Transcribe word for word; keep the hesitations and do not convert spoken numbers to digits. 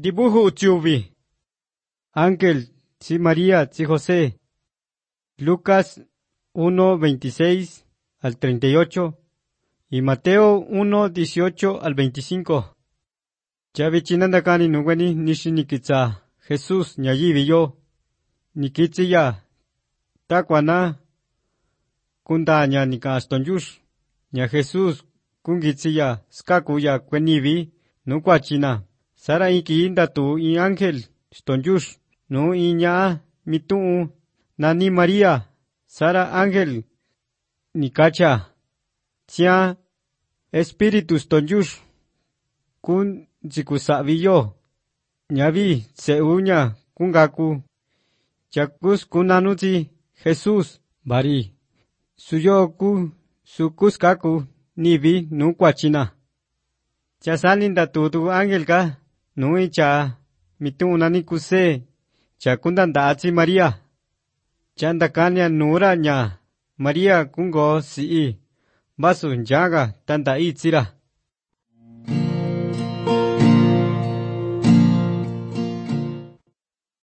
dibujo utiuvi. Ángel, si María, si José. Lucas uno, veintiséis al treinta y ocho. Y Mateo uno, dieciocho al veinticinco. Ya vichinandakani nungweni nishi nikitsa Jesús ñayivi yo. Nikitsi ya. Takwana. Kunda ña nikastonjush. Ña Jesús kungitsi ya skaku ya kwenivi nukwachina. Sara iki indatu i ángel stonjush. Nu iña mituu nani María. Sara ángel nikacha. Tia espíritu stonjush. Kun zikusavi yo. Ñavi seuña kungaku. Chakus kunanuti Jesús bari. Suyo ku sukuskaku nivi nukwachina. Chasalinda tutu ángel ka nui cha mituna ni kuse cha kundandati María. Chandakanya nura nya María kungo sii basu njaga tanda itsira.